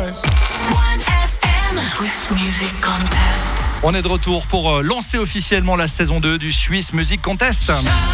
Swiss Music Contest. On est de retour pour lancer officiellement la saison 2 du Swiss Music Contest.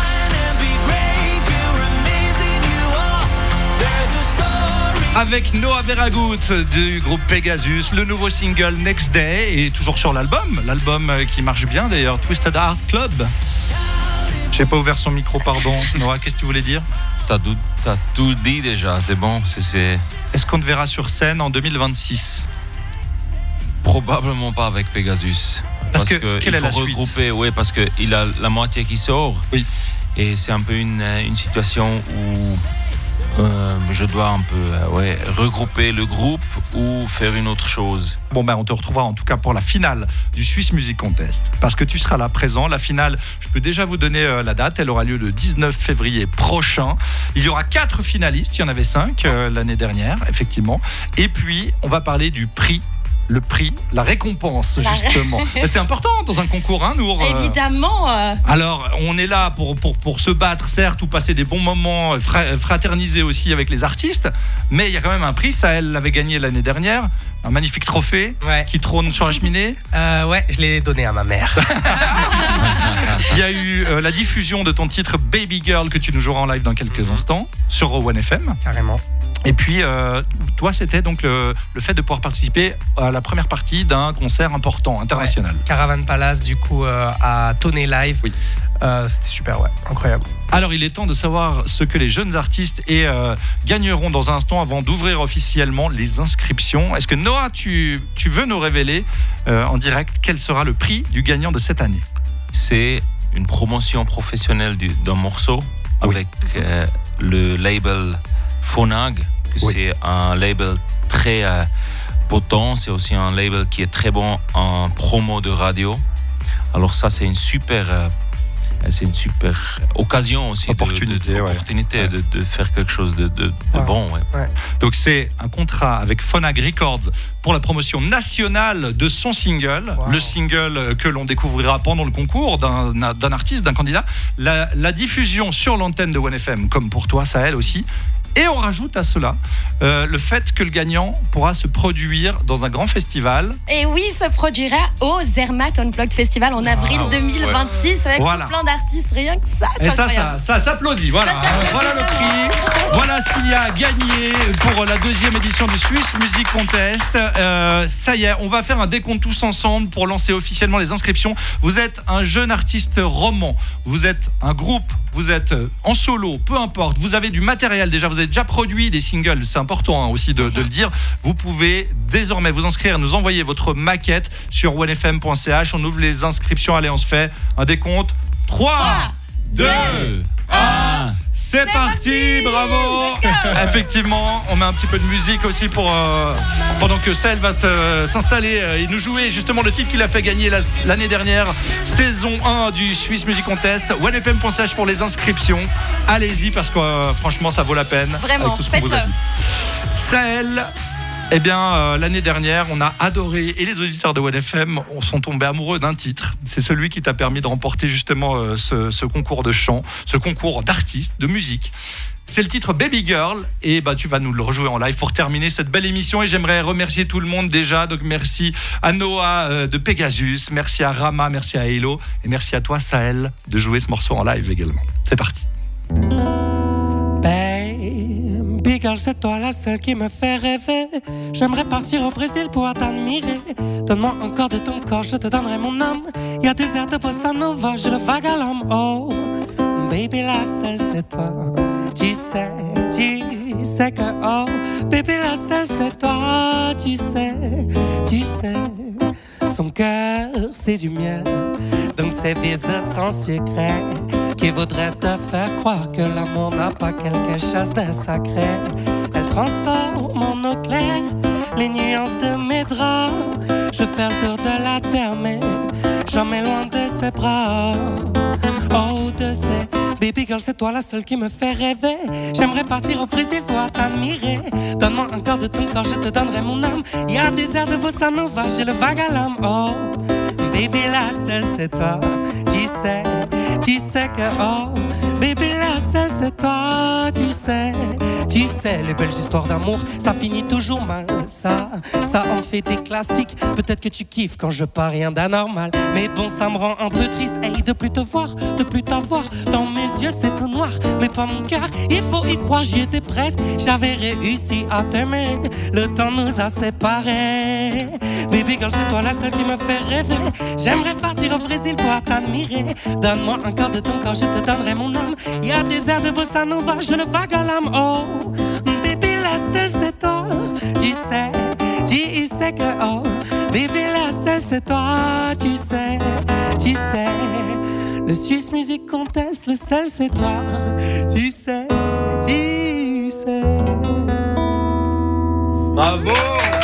Avec Noah Veragut du groupe Pegasus, le nouveau single Next Day et toujours sur l'album qui marche bien d'ailleurs, Twisted Heart Club. J'ai pas ouvert son micro, pardon. Noah, qu'est-ce que tu voulais dire ? T'as tout dit déjà, c'est bon. Est-ce qu'on te verra sur scène en 2026 ? Probablement pas avec Pegasus. Parce que quelle est la suite ? Regrouper, oui, parce qu'il a la moitié qui sort. Oui. Et c'est un peu une situation où je dois un peu regrouper le groupe ou faire une autre chose. Bon on te retrouvera en tout cas pour la finale du Swiss Music Contest parce que tu seras là présent. La finale, je peux déjà vous donner la date, elle aura lieu le 19 février prochain. Il y aura 4 finalistes, il y en avait 5 l'année dernière effectivement. Et puis on va parler du prix. Le prix, la récompense, justement. C'est important dans un concours, hein, Nour ? Évidemment. Alors, on est là pour se battre, certes, ou passer des bons moments, fraterniser aussi avec les artistes, mais il y a quand même un prix. Sahel l'avait gagné l'année dernière, un magnifique trophée qui trône sur la cheminée. Je l'ai donné à ma mère. Il y a eu la diffusion de ton titre Baby Girl que tu nous joueras en live dans quelques instants sur One FM. Carrément. Et puis, toi, c'était donc le fait de pouvoir participer à la première partie d'un concert important, international. Caravan Palace, du coup, à Tonnet Live. Oui. C'était super, incroyable. Alors, il est temps de savoir ce que les jeunes artistes gagneront dans un instant avant d'ouvrir officiellement les inscriptions. Est-ce que Noah, tu veux nous révéler en direct quel sera le prix du gagnant de cette année ? C'est une promotion professionnelle d'un morceau avec le label Phonag, c'est un label très potent, c'est aussi un label qui est très bon en promo de radio. Alors ça, c'est une super occasion aussi, opportunité de faire quelque chose de bon. Ouais. Donc c'est un contrat avec Phonag Records pour la promotion nationale de son single, le single que l'on découvrira pendant le concours d'un artiste, d'un candidat, la diffusion sur l'antenne de One FM, comme pour toi, Sahel aussi. Et on rajoute à cela le fait que le gagnant pourra se produire dans un grand festival. Et oui, se produira au Zermatt Unplugged Festival en avril 2026 avec plein d'artistes, rien que ça. Et ça s'applaudit. Voilà le prix. Voilà ce qu'il y a à gagner pour la 2e édition du Swiss Music Contest. Ça y est, on va faire un décompte tous ensemble pour lancer officiellement les inscriptions. Vous êtes un jeune artiste roman, vous êtes un groupe, vous êtes en solo, peu importe, vous avez du matériel déjà, vous avez déjà produit des singles, c'est important aussi de le dire. Vous pouvez désormais vous inscrire, nous envoyer votre maquette sur onefm.ch. On ouvre les inscriptions, allez, on se fait un décompte. 3, 2, 1, c'est parti, bravo. Effectivement, on met un petit peu de musique aussi pendant que Sahel va s'installer et nous jouer justement le titre qu'il a fait gagner l'année dernière, saison 1 du Swiss Music Contest. onefm.ch pour les inscriptions. Allez-y parce que franchement ça vaut la peine. Vraiment, avec tout ce qu'on vous a dit. Sahel, l'année dernière, on a adoré, et les auditeurs de One FM sont tombés amoureux d'un titre. C'est celui qui t'a permis de remporter justement ce concours de chant, ce concours d'artistes, de musique. C'est le titre Baby Girl, et tu vas nous le rejouer en live pour terminer cette belle émission. Et j'aimerais remercier tout le monde déjà. Donc merci à Noah de Pegasus, merci à Rama, merci à Hello, et merci à toi Sahel de jouer ce morceau en live également. C'est parti. Baby girl, c'est toi la seule qui me fait rêver. J'aimerais partir au Brésil pour t'admirer. Donne-moi encore de ton corps, je te donnerai mon âme. Il y a des airs de bossa nova, j'ai le vague à l'âme. Oh, baby, la seule c'est toi. Tu sais que oh, baby, la seule c'est toi. Tu sais. Son cœur c'est du miel, donc ses baisers sans secret qui voudraient te faire croire que l'amour n'a pas quelque chose de sacré. Elle transforme en eau claire les nuances de mes draps. Je fais le tour de la terre mais jamais loin de ses bras. Oh, de ses baby girl, c'est toi la seule qui me fait rêver. J'aimerais partir au Brésil pour t'admirer. Donne-moi encore de ton corps, je te donnerai mon âme. Il y a des airs de bossa nova, j'ai le vague à l'âme. Oh, baby, la seule c'est toi. Tu sais que oh, baby, la seule c'est toi. Tu Tu sais, les belles histoires d'amour, ça finit toujours mal. Ça en fait des classiques. Peut-être que tu kiffes quand je pars, rien d'anormal. Mais bon, ça me rend un peu triste, hey, de plus te voir, de plus t'avoir. Dans mes yeux, c'est tout noir, mais pas mon cœur. Il faut y croire, j'y étais presque. J'avais réussi à t'aimer. Le temps nous a séparés. Baby girl, c'est toi la seule qui me fait rêver. J'aimerais partir au Brésil pour t'admirer. Donne-moi encore de ton corps, je te donnerai mon âme. Il y a des airs de bossa nova, je le vague à l'âme. Oh, baby, la seule c'est toi. Tu sais que oh, baby, la seule c'est toi. Tu sais. Le Swiss Music Contest, le seul c'est toi. Tu sais. Bravo.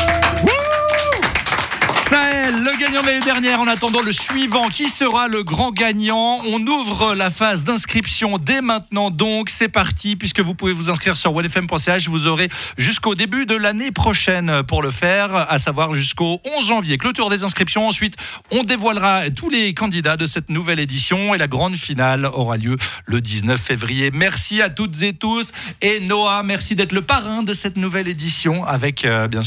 Sahel, le gagnant de l'année dernière. En attendant le suivant, qui sera le grand gagnant? On ouvre la phase d'inscription dès maintenant, donc c'est parti, puisque vous pouvez vous inscrire sur onefm.ch. Vous aurez jusqu'au début de l'année prochaine pour le faire, à savoir jusqu'au 11 janvier. Clôture des inscriptions. Ensuite, on dévoilera tous les candidats de cette nouvelle édition et la grande finale aura lieu le 19 février. Merci à toutes et tous. Et Noah, merci d'être le parrain de cette nouvelle édition avec bien sûr